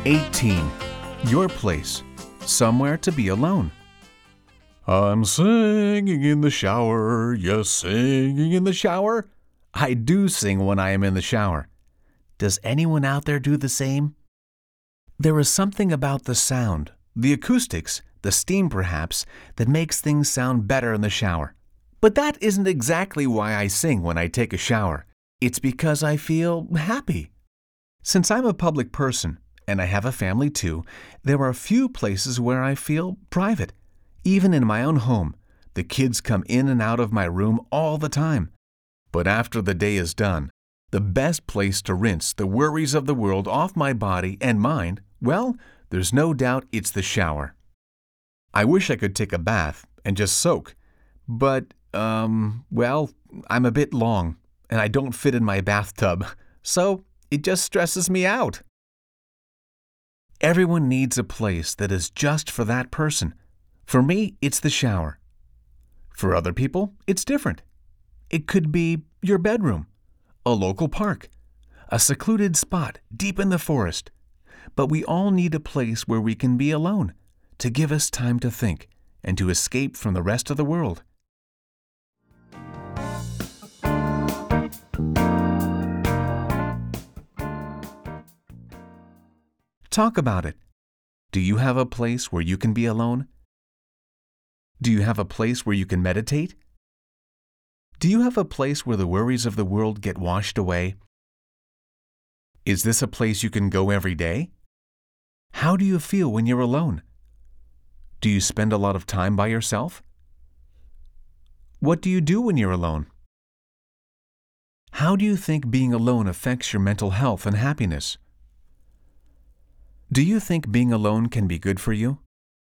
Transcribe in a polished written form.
18. Your place. Somewhere to be alone. I'm singing in the shower, yes, singing in the shower. I do sing when I am in the shower. Does anyone out there do the same? There is something about the sound, the acoustics, the steam perhaps, that makes things sound better in the shower. But that isn't exactly why I sing when I take a shower. It's because I feel happy. Since I'm a public person, and I have a family too, there are few places where I feel private. Even in my own home, the kids come in and out of my room all the time. But after the day is done, the best place to rinse the worries of the world off my body and mind, well, there's no doubt it's the shower. I wish I could take a bath and just soak, but, well, I'm a bit long, and I don't fit in my bathtub, so it just stresses me out. Everyone needs a place that is just for that person. For me, it's the shower. For other people, it's different. It could be your bedroom, a local park, a secluded spot deep in the forest. But we all need a place where we can be alone, to give us time to think and to escape from the rest of the world. Talk about it. Do you have a place where you can be alone? Do you have a place where you can meditate? Do you have a place where the worries of the world get washed away? Is this a place you can go every day? How do you feel when you're alone? Do you spend a lot of time by yourself? What do you do when you're alone? How do you think being alone affects your mental health and happiness? Do you think being alone can be good for you?